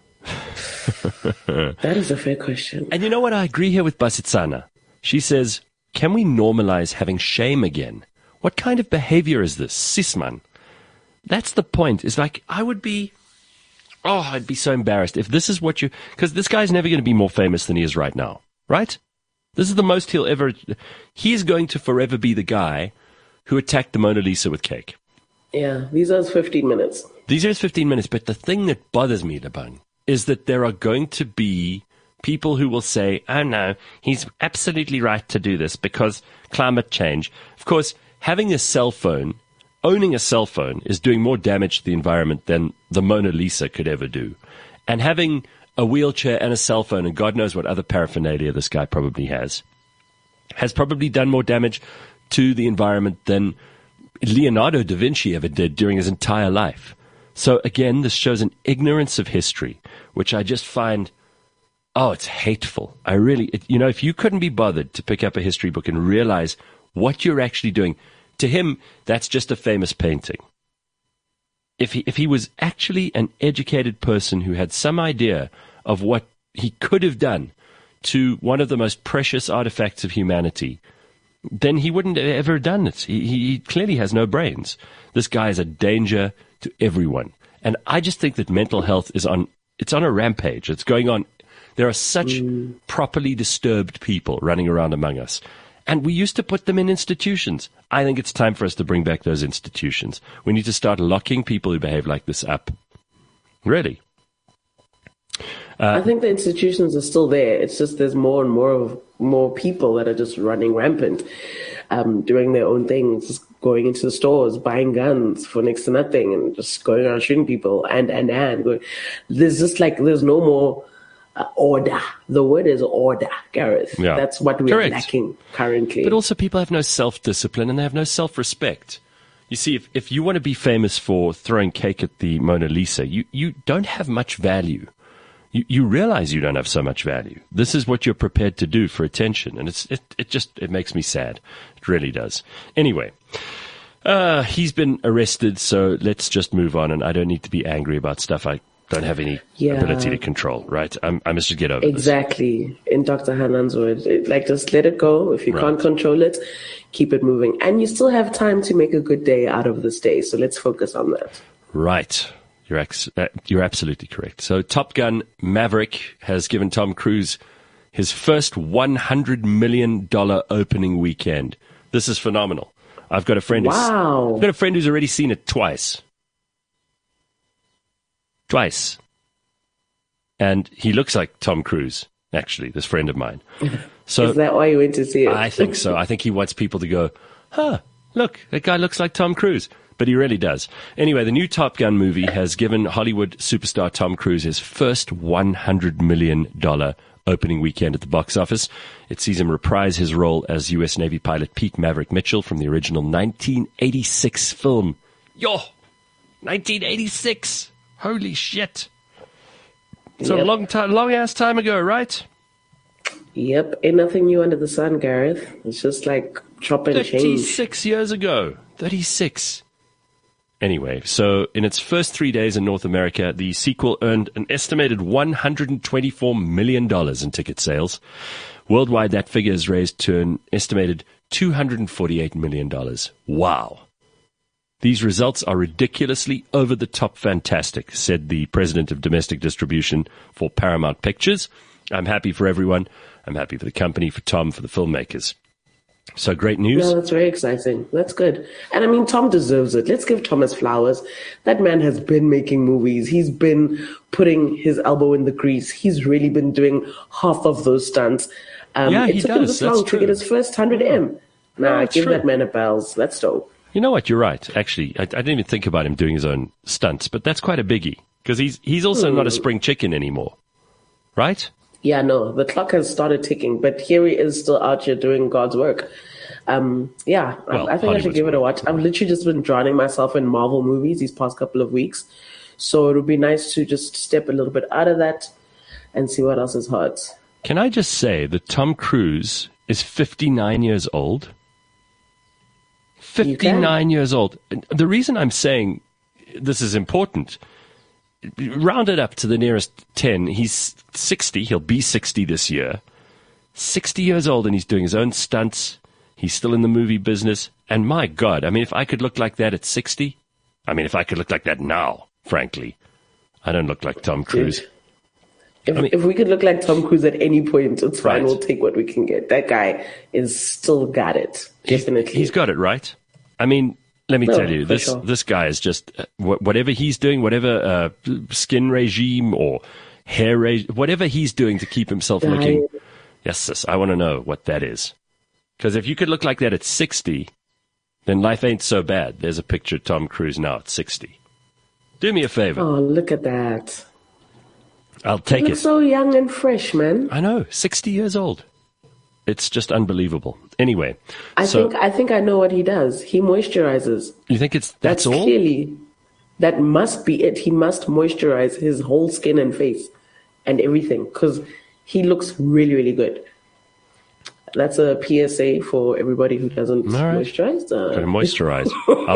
That is a fair question. And you know what? I agree here with Basitsana. She says, "Can we normalize having shame again? What kind of behavior is this, Sisman?" That's the point. It's like I'd be so embarrassed if this is what because this guy's never going to be more famous than he is right now, right? This is the most he's going to forever be the guy who attacked the Mona Lisa with cake. Yeah, these are his 15 minutes. These are his 15 minutes, but the thing that bothers me, Labang, is that there are going to be people who will say, "Oh no, he's absolutely right to do this because climate change." Of course, owning a cell phone is doing more damage to the environment than the Mona Lisa could ever do. And having a wheelchair and a cell phone, and God knows what other paraphernalia this guy probably has probably done more damage to the environment than Leonardo da Vinci ever did during his entire life. So again, this shows an ignorance of history, which I just find, it's hateful. If you couldn't be bothered to pick up a history book and realize what you're actually doing, to him, that's just a famous painting. If he was actually an educated person who had some idea of what he could have done to one of the most precious artifacts of humanity, then he wouldn't have ever done it. He clearly has no brains. This guy is a danger to everyone. And I just think that mental health it's on a rampage. It's going on. There are such properly disturbed people running around among us. And we used to put them in institutions. I think it's time for us to bring back those institutions. We need to start locking people who behave like this up. Really. I think the institutions are still there. It's just there's more and more people that are just running rampant, doing their own things, just going into the stores, buying guns for next to nothing, and just going around shooting people. And going. There's no more order. The word is order, Gareth. Yeah. That's what we're lacking currently. But also people have no self-discipline and they have no self-respect. You see, if you want to be famous for throwing cake at the Mona Lisa, you don't have much value. You realize you don't have so much value. This is what you're prepared to do for attention. And it makes me sad. It really does. Anyway, he's been arrested, so let's just move on. And I don't need to be angry about stuff I don't have any ability to control, right? I must just get over exactly. This. In Dr. Hanan's word, just let it go. If you can't control it, keep it moving. And you still have time to make a good day out of this day. So let's focus on that. Right. You're absolutely correct. So Top Gun Maverick has given Tom Cruise his first $100 million opening weekend. This is phenomenal. I've got a friend who's already seen it twice. And he looks like Tom Cruise, actually, this friend of mine. So is that why you went to see it? I think so. I think he wants people to go, look, that guy looks like Tom Cruise. But he really does. Anyway, the new Top Gun movie has given Hollywood superstar Tom Cruise his first $100 million opening weekend at the box office. It sees him reprise his role as U.S. Navy pilot Pete Maverick Mitchell from the original 1986 film. 1986! Holy shit! It's a long-ass time ago, right? Yep, ain't nothing new under the sun, Gareth. It's just like chop and change. 36 years ago. 36. Anyway, so in its first 3 days in North America, the sequel earned an estimated $124 million in ticket sales. Worldwide, that figure is raised to an estimated $248 million. Wow. These results are ridiculously over-the-top fantastic, said the president of domestic distribution for Paramount Pictures. I'm happy for everyone. I'm happy for the company, for Tom, for the filmmakers. So great news. No, that's very exciting. That's good. And I mean, Tom deserves it. Let's give Thomas flowers. That man has been making movies. He's been putting his elbow in the grease. He's really been doing half of those stunts. It took him this long to get his first 100M. Give that man a bells. That's dope. You know what? You're right. Actually, I didn't even think about him doing his own stunts, but that's quite a biggie because he's also not a spring chicken anymore, right? Yeah, no, the clock has started ticking, but here he is still out here doing God's work. I think I should give it a watch. I've literally just been drowning myself in Marvel movies these past couple of weeks. So it would be nice to just step a little bit out of that and see what else is hot. Can I just say that Tom Cruise is 59 years old? 59 years old. The reason I'm saying this is important, round it up to the nearest 10. He's 60. He'll be 60 this year. 60 years old, and he's doing his own stunts. He's still in the movie business. And my God, I mean, if I could look like that at 60, I mean, if I could look like that now, frankly, I don't look like Tom Cruise. If we could look like Tom Cruise at any point, it's fine. Right. We'll take what we can get. That guy is still got it. Definitely. He's got it, right? I mean, let me tell you, this guy is just, whatever he's doing, whatever skin regime or hair regime, whatever he's doing to keep himself looking. Yes, sis, I want to know what that is. Because if you could look like that at 60, then life ain't so bad. There's a picture of Tom Cruise now at 60. Do me a favor. Oh, look at that. I'll take it. So young and fresh, man. I know, 60 years old. It's just unbelievable. Anyway, I think I know what he does. He moisturizes. You think that's all? Clearly, that must be it. He must moisturize his whole skin and face and everything because he looks really, really good. That's a PSA for everybody who doesn't moisturize. Gotta moisturize.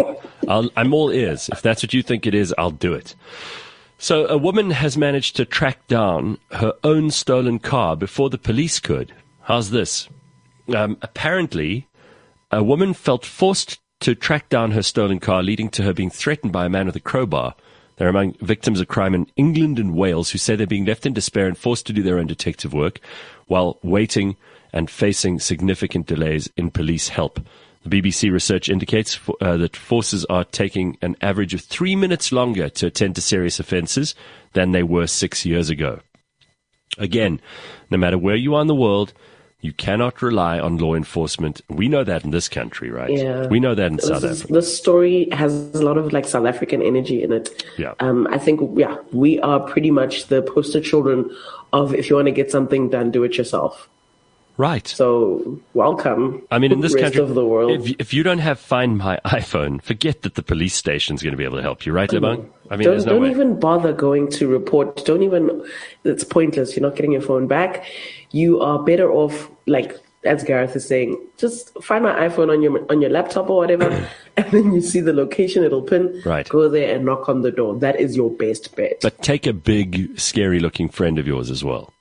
I'm all ears. If that's what you think it is, I'll do it. So a woman has managed to track down her own stolen car before the police could. How's this? Apparently, a woman felt forced to track down her stolen car, leading to her being threatened by a man with a crowbar. They're among victims of crime in England and Wales who say they're being left in despair and forced to do their own detective work while waiting and facing significant delays in police help. The BBC research indicates that forces are taking an average of 3 minutes longer to attend to serious offences than they were 6 years ago. Again, no matter where you are in the world, you cannot rely on law enforcement. We know that in this country, right? Yeah. We know that in South Africa. The story has a lot of South African energy in it. Yeah. I think, we are pretty much the poster children of if you want to get something done, do it yourself. Right. So, welcome. I mean, in this country, of the world. If you don't have Find My iPhone, forget that the police station's going to be able to help you, right, Lebang? I mean, there's no way. Don't even bother going to report. It's pointless. You're not getting your phone back. You are better off, as Gareth is saying, just find my iPhone on your laptop or whatever, and then you see the location, it'll pin. Right. Go there and knock on the door. That is your best bet. But take a big, scary-looking friend of yours as well.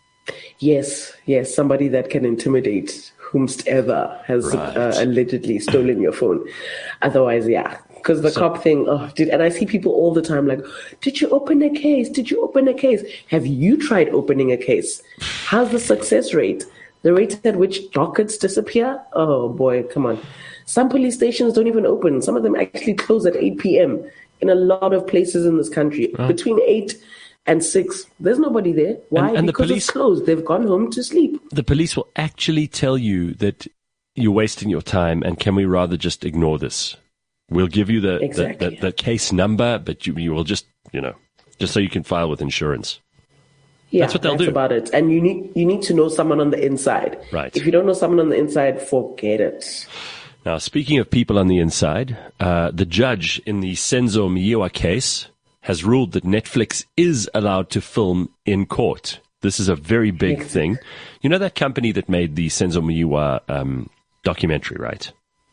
Yes, somebody that can intimidate whomsoever has allegedly stolen your phone. Otherwise, because the cop thing, and I see people all the time did you open a case? Did you open a case? Have you tried opening a case? How's the success rate? The rate at which dockets disappear? Oh boy, come on. Some police stations don't even open. Some of them actually close at 8 p.m. in a lot of places in this country. Between 8 and 6, there's nobody there. Why? And because it's closed. They've gone home to sleep. The police will actually tell you that you're wasting your time and can we rather just ignore this? We'll give you the case number, but you will just so you can file with insurance. Yeah, that's what they'll do. About it. And you need to know someone on the inside. Right. If you don't know someone on the inside, forget it. Now, speaking of people on the inside, the judge in the Senzo Meyiwa case has ruled that Netflix is allowed to film in court. This is a very big thing. You know that company that made the Senzo Meyiwa documentary, right?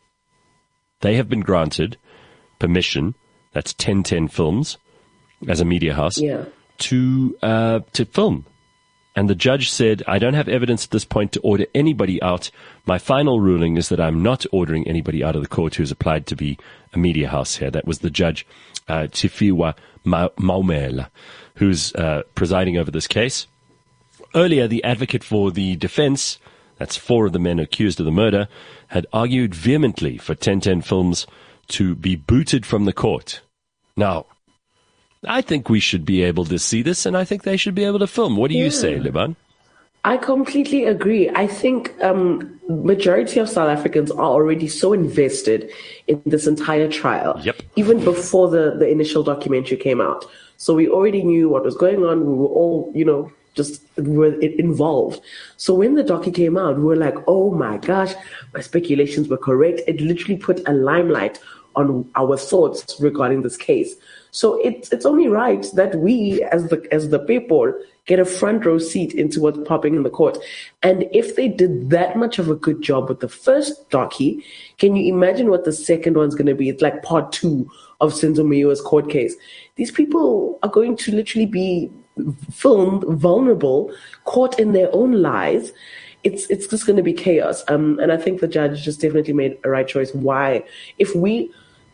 They have been granted permission, that's 1010 Films, as a media house, to film. And the judge said, I don't have evidence at this point to order anybody out. My final ruling is that I'm not ordering anybody out of the court who's applied to be a media house here. That was the judge, Tifiwa Maumela, who's presiding over this case. Earlier, the advocate for the defense, that's 4 of the men accused of the murder, had argued vehemently for 1010 Films to be booted from the court. Now, I think we should be able to see this, and I think they should be able to film. What do you say, Liban? I completely agree. I think majority of South Africans are already so invested in this entire trial, even before the initial documentary came out. So we already knew what was going on. We were all, we were involved. So when the docu came out, we were like, oh my gosh, my speculations were correct. It literally put a limelight on our thoughts regarding this case. So it's only right that we, as the people, get a front row seat into what's popping in the court. And if they did that much of a good job with the first docu, can you imagine what the second one's going to be? It's like part 2 of Senzo Meyiwa's court case. These people are going to literally be filmed vulnerable, caught in their own lies. It's just going to be chaos. And I think the judge just definitely made a right choice. Why? If we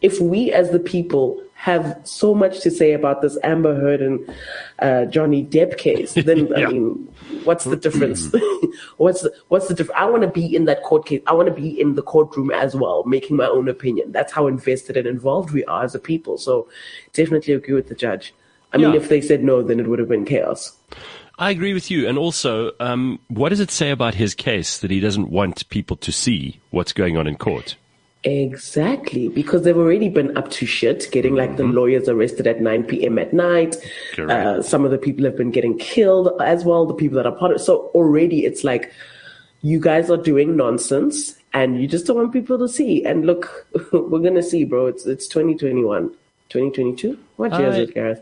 as the people have so much to say about this Amber Heard and Johnny Depp case, then Yeah. I mean, what's the difference? what's the difference? I want to be in that court case. I want to be in the courtroom as well, making my own opinion. That's how invested and involved we are as a people. So definitely agree with the judge. I mean, if they said no, then it would have been chaos. I agree with you. And also, what does it say about his case that he doesn't want people to see what's going on in court? Exactly, because they've already been up to shit, getting like the lawyers arrested at 9 p.m. at night. Some of the people have been getting killed as well, the people that are part of it. So already it's like, you guys are doing nonsense and you just don't want people to see. And look, we're going to see, bro. It's 2021. 2022? What year is it, Gareth?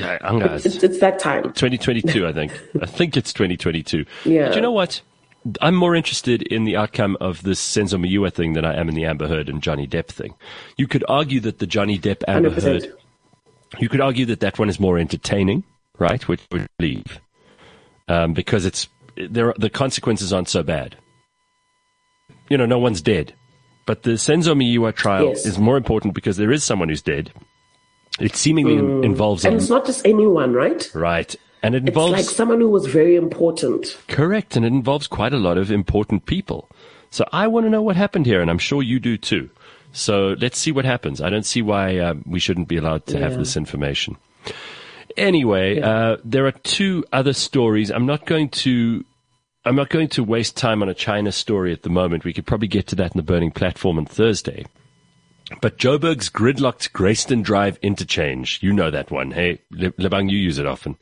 It's that time. 2022, I think. I think it's 2022. Yeah. But you know what? I'm more interested in the outcome of this Senzo Meyiwa thing than I am in the Amber Heard and Johnny Depp thing. You could argue that the Johnny Depp Amber 100%. Heard, you could argue that one is more entertaining, right? Which would believe, because the consequences aren't so bad. You know, no one's dead. But the Senzo Meyiwa trial is more important because there is someone who's dead. It seemingly involves... And it's not just anyone, right? Right. And it involves... It's like someone who was very important. Correct. And it involves quite a lot of important people. So I want to know what happened here, and I'm sure you do too. So let's see what happens. I don't see why we shouldn't be allowed to have this information. Anyway, there are 2 other stories. I'm not going to waste time on a China story at the moment. We could probably get to that in the Burning Platform on Thursday. But Joburg's gridlocked Grayston Drive interchange. You know that one. Hey, Lebang, you use it often.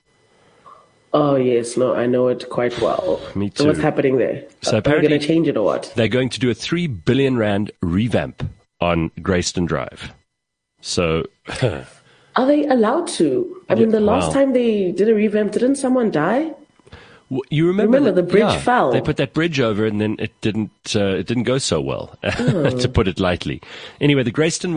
Oh, yes. No, I know it quite well. Me too. So what's happening there? So are apparently, they going to change it or what? They're going to do a 3 billion rand revamp on Grayston Drive. So... Are they allowed to? I mean, the last time they did a revamp, didn't someone die? You remember the bridge fell. They put that bridge over, and then it didn't go so well, to put it lightly. Anyway, the Grayston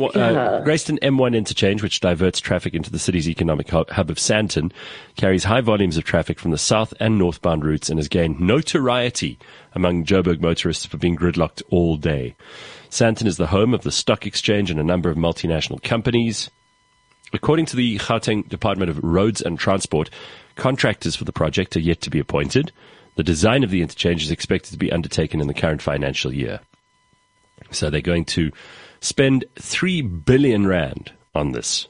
M1 interchange, which diverts traffic into the city's economic hub of Sandton, carries high volumes of traffic from the south and northbound routes and has gained notoriety among Joburg motorists for being gridlocked all day. Sandton is the home of the stock exchange and a number of multinational companies. According to the Gauteng Department of Roads and Transport, contractors for the project are yet to be appointed. The design of the interchange is expected to be undertaken in the current financial year. So they're going to spend 3 billion rand on this.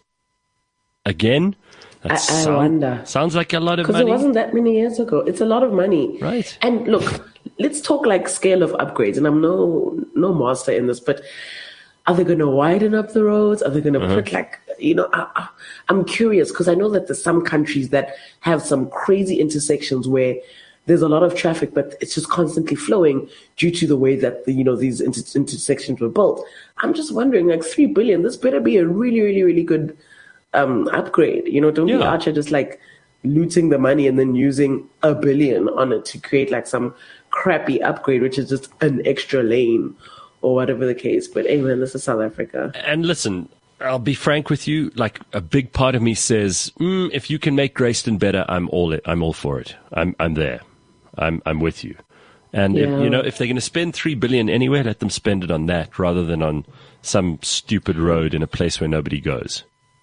Again, I wonder. Sounds like a lot of money. Because it wasn't that many years ago. It's a lot of money. Right. And look, let's talk like scale of upgrades. And I'm no master in this, but are they going to widen up the roads? Are they going to put like... You know, I'm curious because I know that there's some countries that have some crazy intersections where there's a lot of traffic, but it's just constantly flowing due to the way that these intersections were built. I'm just wondering, like 3 billion, this better be a really, really, really good upgrade. You know, don't be out here just like looting the money and then using 1 billion on it to create like some crappy upgrade, which is just an extra lane or whatever the case. But hey, man, this is South Africa. And listen, I'll be frank with you. Like a big part of me says, if you can make Grayston better, I'm all for it. I'm there. I'm with you. And if they're going to spend 3 billion anywhere, let them spend it on that rather than on some stupid road in a place where nobody goes.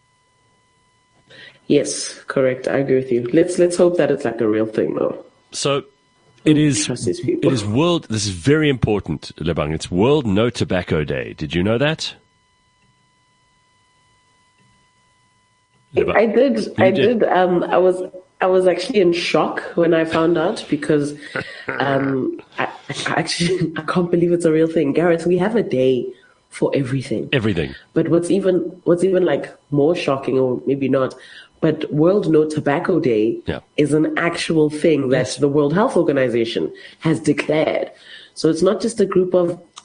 Yes, correct. I agree with you. Let's hope that it's like a real thing, though. So it is. It is world. This is very important, Lebang. It's World No Tobacco Day. Did you know that? I did. I was actually in shock when I found out because I can't believe it's a real thing. Gareth, we have a day for everything. Everything. But what's even like more shocking, or maybe not, but World No Tobacco Day is an actual thing that the World Health Organization has declared. So it's not just a group of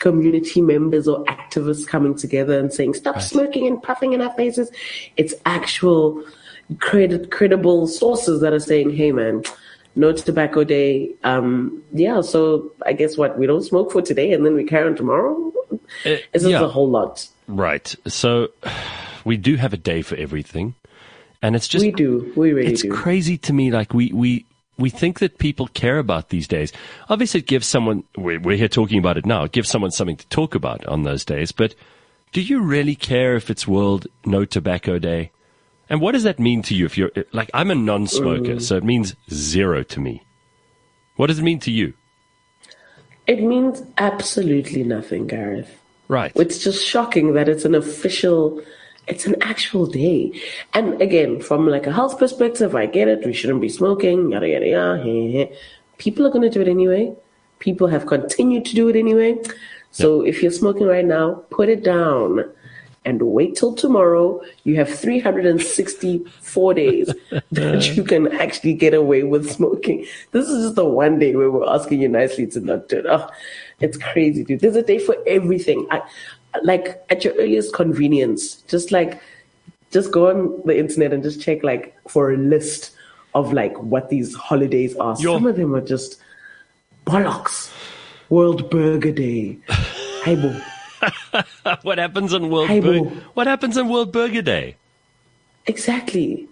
community members or activists coming together and saying, stop smoking and puffing in our faces. It's actual credible sources that are saying, hey, man, no tobacco day. So I guess we don't smoke for today and then we carry on tomorrow? It's just a whole lot. Right. So we do have a day for everything. And it's just... We do. We really do. It's crazy to me. Like, we think that people care about these days. Obviously, it gives someone... We're here talking about it now. It gives someone something to talk about on those days. But do you really care if it's World No Tobacco Day? And what does that mean to you? If you're... Like, I'm a non-smoker, so it means zero to me. What does it mean to you? It means absolutely nothing, Gareth. Right. It's just shocking that it's an actual day. And again, from like a health perspective, I get it. We shouldn't be smoking, yada, yada, yada. People are going to do it anyway. People have continued to do it anyway. So if you're smoking right now, put it down and wait till tomorrow. You have 364 days that you can actually get away with smoking. This is just the one day where we're asking you nicely to not do it. Oh, it's crazy, dude. There's a day for everything. Like at your earliest convenience, just go on the internet and just check like for a list of like what these holidays are. Some of them are just bollocks. World Burger Day. Hey, boo. What happens on World Burger Day? Exactly.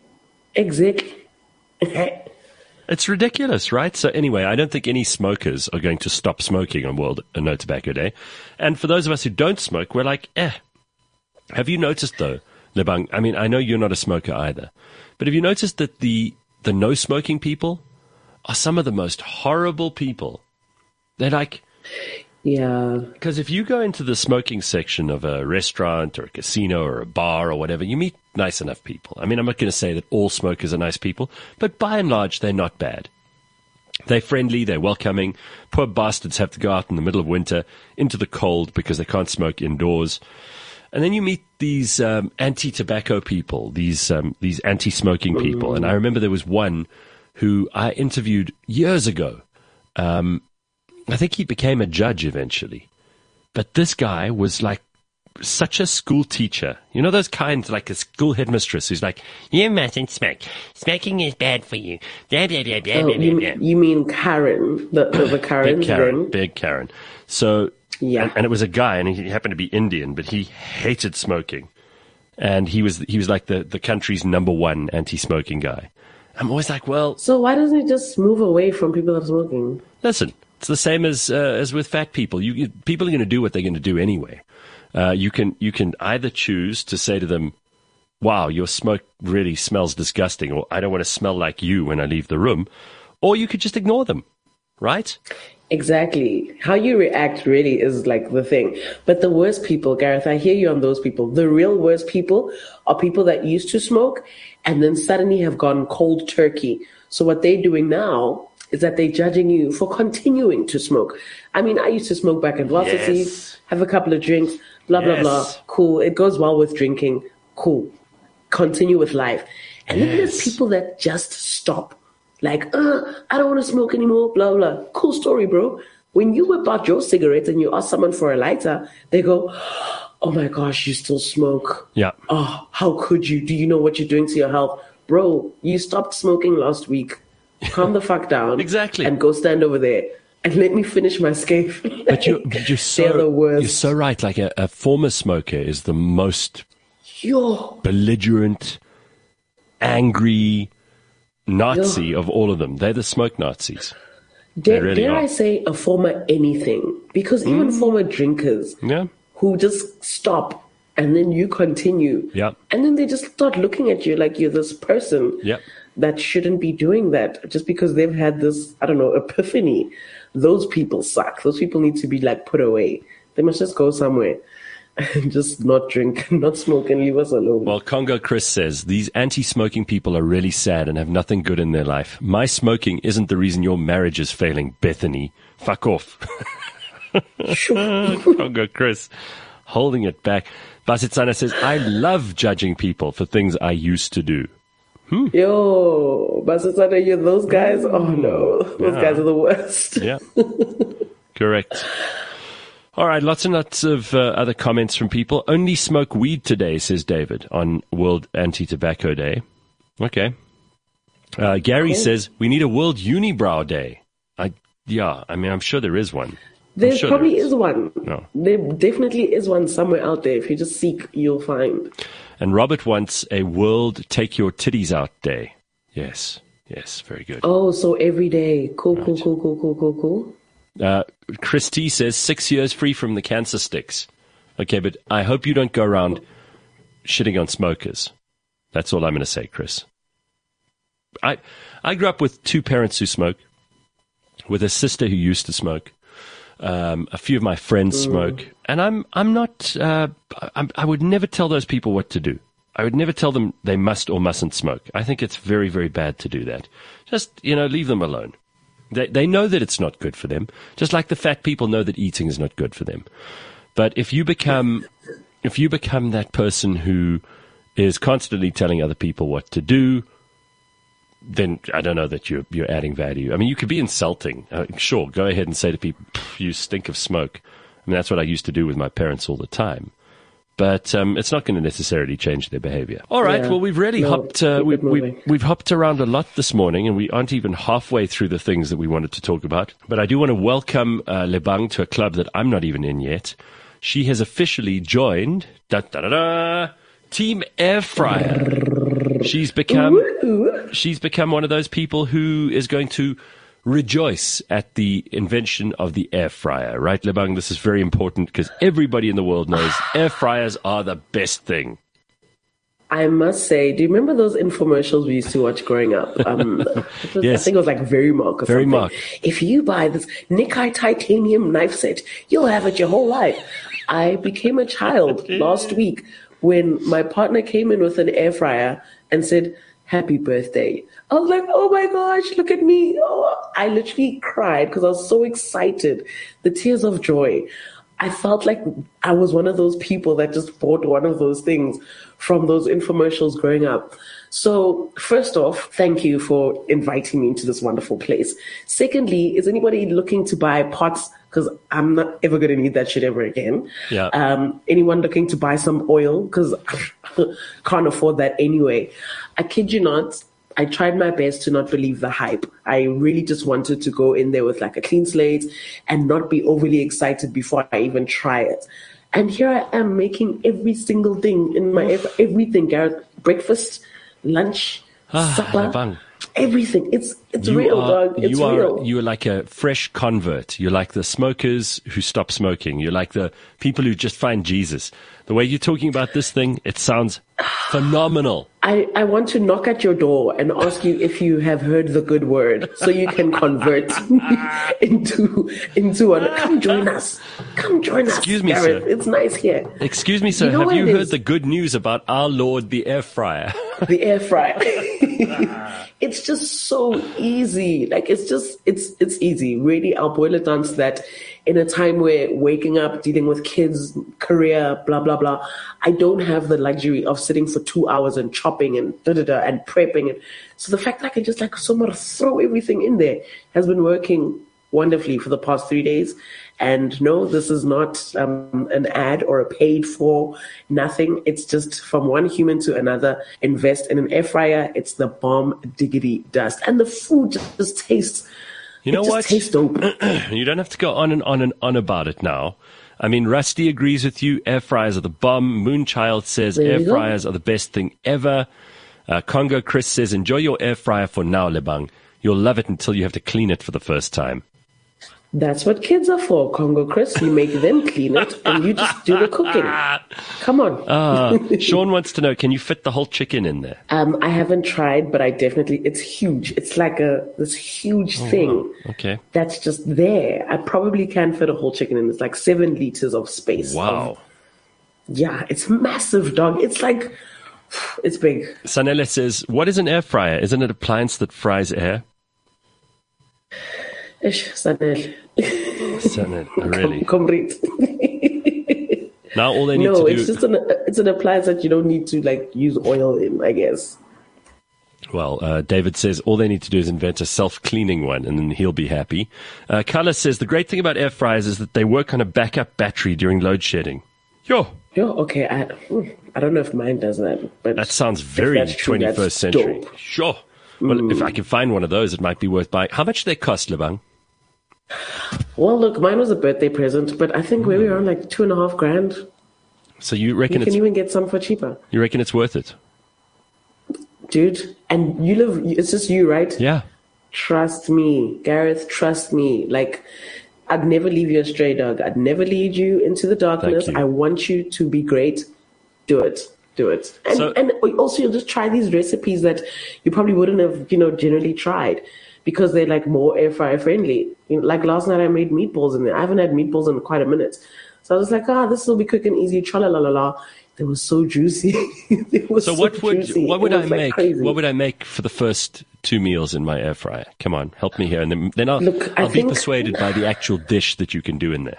It's ridiculous, right? So anyway, I don't think any smokers are going to stop smoking on World No Tobacco Day. And for those of us who don't smoke, we're like, Have you noticed, though, Lebang, I mean, I know you're not a smoker either, but have you noticed that the no-smoking people are some of the most horrible people? They're like... Yeah. Because if you go into the smoking section of a restaurant or a casino or a bar or whatever, you meet nice enough people. I mean, I'm not going to say that all smokers are nice people, but by and large, they're not bad. They're friendly, they're welcoming. Poor bastards have to go out in the middle of winter into the cold because they can't smoke indoors. And then you meet these anti-tobacco people, these anti-smoking people. And I remember there was one who I interviewed years ago. I think he became a judge eventually. But this guy was like such a school teacher. You know those kinds, like a school headmistress who's like, you mustn't smoke. Smoking is bad for you. Blah, blah, blah, blah, blah, blah. You mean Karen, the Karen? Big Karen. So, yeah. And it was a guy, and he happened to be Indian, but he hated smoking. And he was like the country's number one anti-smoking guy. I'm always like, well... So why doesn't he just move away from people that are smoking? Listen, it's the same as with fat people. People are going to do what they're going to do anyway. You can either choose to say to them, wow, your smoke really smells disgusting, or I don't want to smell like you when I leave the room, or you could just ignore them, right? Exactly. How you react really is like the thing. But the worst people, Gareth, I hear you on those people. The real worst people are people that used to smoke and then suddenly have gone cold turkey. So what they're doing now is that they're judging you for continuing to smoke. I mean, I used to smoke back in Varsity, have a couple of drinks, blah, blah, blah. Cool. It goes well with drinking. Cool. Continue with life. And then there's people that just stop. Like, I don't want to smoke anymore, blah, blah. Cool story, bro. When you whip out your cigarette and you ask someone for a lighter, they go, oh my gosh, you still smoke. Yeah. Oh, how could you? Do you know what you're doing to your health? Bro, you stopped smoking last week. Calm the fuck down. Exactly. And go stand over there and let me finish my scape. But you're the worst. You're so right. Like a former smoker is the most belligerent, angry Nazi of all of them. They're the smoke Nazis. Dare I say a former anything? Because even former drinkers who just stop and then you continue. And then they just start looking at you like you're this person that shouldn't be doing that just because they've had this, I don't know, epiphany. Those people suck. Those people need to be like put away. They must just go somewhere and just not drink, not smoke, and leave us alone. Well, Congo Chris says, these anti-smoking people are really sad and have nothing good in their life. My smoking isn't the reason your marriage is failing, Bethany. Fuck off. Congo Chris, holding it back. Basitsana says, I love judging people for things I used to do. Yo, Basitsana, you're those guys? Oh, no. Those guys are the worst. Yeah. Correct. All right, lots and lots of other comments from people. Only smoke weed today, says David, on World Anti-Tobacco Day. Okay. Gary says, we need a World Unibrow Day. I'm sure there is one. There probably is one. No. There definitely is one somewhere out there. If you just seek, you'll find. And Robert wants a World Take Your Titties Out Day. Yes, very good. Oh, so every day. Cool, right. Cool. Christy says 6 years free from the cancer sticks. Okay, but I hope you don't go around shitting on smokers. That's all I'm going to say, Chris. I grew up with two parents who smoke, with a sister who used to smoke. A few of my friends smoke, and I'm not. I would never tell those people what to do. I would never tell them they must or mustn't smoke. I think it's very, very bad to do that. Just leave them alone. They know that it's not good for them, just like the fat people know that eating is not good for them. But if you become that person who is constantly telling other people what to do, then I don't know that you're adding value. I mean, you could be insulting. Sure, go ahead and say to people, you stink of smoke. I mean, that's what I used to do with my parents all the time. But it's not going to necessarily change their behavior. All right, well, we've really hopped we've hopped around a lot this morning, and we aren't even halfway through the things that we wanted to talk about. But I do want to welcome Lebang to a club that I'm not even in yet. She has officially joined Team Air Fryer. She's become one of those people who is going to rejoice at the invention of the air fryer, right, Lebang? This is very important because everybody in the world knows air fryers are the best thing. I must say, do you remember those infomercials we used to watch growing up? Yes. I think it was like Verimark or something. Verimark. If you buy this Nikkei titanium knife set, you'll have it your whole life. I became a child last week when my partner came in with an air fryer and said, "Happy birthday." I was like, oh my gosh, look at me. Oh, I literally cried because I was so excited. The tears of joy. I felt like I was one of those people that just bought one of those things from those infomercials growing up. So first off, thank you for inviting me into this wonderful place. Secondly, is anybody looking to buy pots? Because I'm not ever going to need that shit ever again. Yeah. Anyone looking to buy some oil? Because I can't afford that anyway. I kid you not. I tried my best to not believe the hype. I really just wanted to go in there with like a clean slate and not be overly excited before I even try it. And here I am making every single thing in my everything, Gareth. Breakfast, lunch, supper, everything. It's real, dog. It's real. You are like a fresh convert. You're like the smokers who stop smoking. You're like the people who just find Jesus. The way you're talking about this thing, it sounds phenomenal. I want to knock at your door and ask you if you have heard the good word so you can convert into one. Come join us. Come join us. Excuse me, Gareth. sir. It's nice here. Excuse me, sir. Have you heard the good news about our Lord, the air fryer? The air fryer. It's just so easy. Like, it's easy. Really, I'll boil it down to that. In a time where waking up, dealing with kids, career, blah, blah, blah, I don't have the luxury of sitting for 2 hours and chopping and and prepping. And so the fact that I can just like sort of throw everything in there has been working wonderfully for the past 3 days. And no, this is not an ad or a paid for nothing. It's just from one human to another. Invest in an air fryer. It's the bomb diggity dust. And the food just tastes... You know what? Tastes dope. You don't have to go on and on about it now. I mean, Rusty agrees with you. Air fryers are the bomb. Moonchild says air fryers are the best thing ever. Congo Chris says, enjoy your air fryer for now, Lebang. You'll love it until you have to clean it for the first time. That's what kids are for, Congo Chris. You make them clean it and you just do the cooking. Come on. Sean wants to know, can you fit the whole chicken in there? I haven't tried, but it's huge. It's like this huge thing. Wow. Okay. That's just there. I probably can fit a whole chicken in. It's like 7 liters of space. Wow. Yeah, it's massive, dog. It's like, it's big. Sanele says, what is an air fryer? Isn't it an appliance that fries air? Sanel, really? Now all they need to do... No, it's just an appliance that you don't need to like use oil in, I guess. Well, David says all they need to do is invent a self-cleaning one, and then he'll be happy. Carla says the great thing about air fryers is that they work on a backup battery during load shedding. Yo, okay. I don't know if mine does that, but that sounds very 21st century. Dope. Sure. Well, if I can find one of those, it might be worth buying. How much do they cost, Lebang? Well, look, mine was a birthday present, but I think we were around like $2,500. So you reckon you can even get some for cheaper? You reckon it's worth it? Dude, and it's just you, right? Yeah. Trust me, Gareth, trust me. Like, I'd never leave you astray, dog. I'd never lead you into the darkness. I want you to be great. Do it. And also, you'll just try these recipes that you probably wouldn't have, generally tried because they're like more air fryer friendly. Like last night I made meatballs in there. I haven't had meatballs in quite a minute. So I was like, this will be quick and easy. Tra-la-la-la-la. They were so juicy. What would I make? Crazy. What would I make for the first 2 meals in my air fryer? Come on, help me here, and then I'll be persuaded by the actual dish that you can do in there.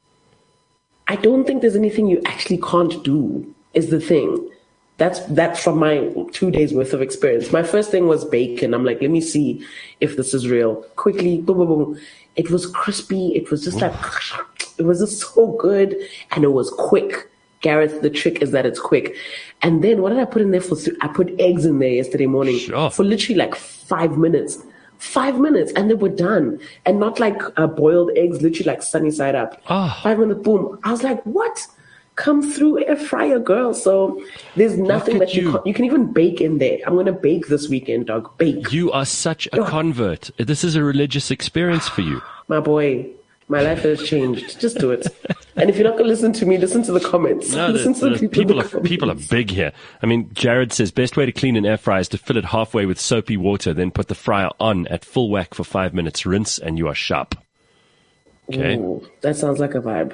I don't think there's anything you actually can't do. Is the thing. That's from my 2 days worth of experience. My first thing was bacon. I'm like, let me see if this is real. Quickly, boom, boom, boom. It was crispy. It was just like, it was just so good, and it was quick. Gareth, the trick is that it's quick. And then what did I put in there for? I put eggs in there yesterday morning for literally like 5 minutes. 5 minutes, and they were done. And not like boiled eggs, literally like sunny side up. 5 minutes, boom. I was like, what? Come through air fryer, girl. So there's nothing that you can even bake in there. I'm going to bake this weekend, dog. Bake. You are such a convert. This is a religious experience for you. My boy. My life has changed. Just do it. And if you're not going to listen to me, listen to the comments. No, listen to the people are big here. I mean, Jared says, best way to clean an air fryer is to fill it halfway with soapy water, then put the fryer on at full whack for 5 minutes, rinse, and you are sharp. Okay. Ooh, that sounds like a vibe.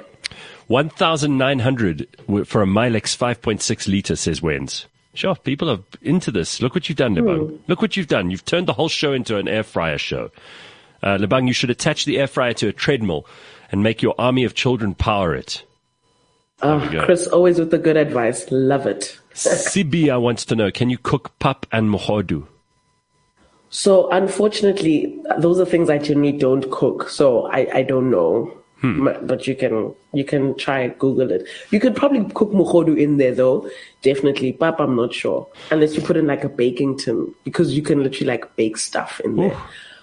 1,900 for a Milex 5.6 liter, says Wens. Sure, people are into this. Look what you've done, Lebang. Look what you've done. You've turned the whole show into an air fryer show. Lebang, you should attach the air fryer to a treadmill and make your army of children power it. Chris, always with the good advice. Love it. Sibia wants to know, can you cook pap and mohodu? So, unfortunately, those are things I generally don't cook. So, I don't know. But you can try Google it. You could probably cook mohodu in there, though. Definitely. Pap, I'm not sure. Unless you put in like a baking tin, because you can literally like bake stuff in there.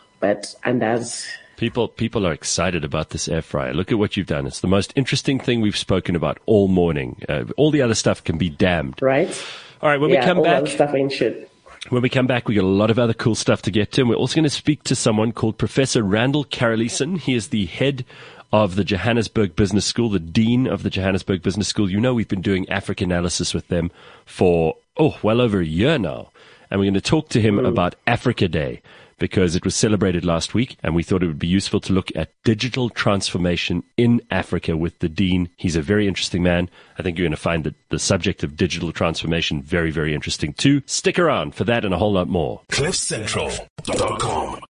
People are excited about this air fryer. Look at what you've done. It's the most interesting thing we've spoken about all morning. All the other stuff can be damned. Right. All right. When we come back, all the stuff ain't shit. When we come back, we got a lot of other cool stuff to get to. And we're also going to speak to someone called Professor Randall Carolison. He is the head of the Johannesburg Business School, the dean of the Johannesburg Business School. You know, we've been doing Africa analysis with them for, well over a year now. And we're going to talk to him about Africa Day, because it was celebrated last week, and we thought it would be useful to look at digital transformation in Africa with the Dean. He's a very interesting man. I think you're going to find the subject of digital transformation very, very interesting too. Stick around for that and a whole lot more. CliffCentral.com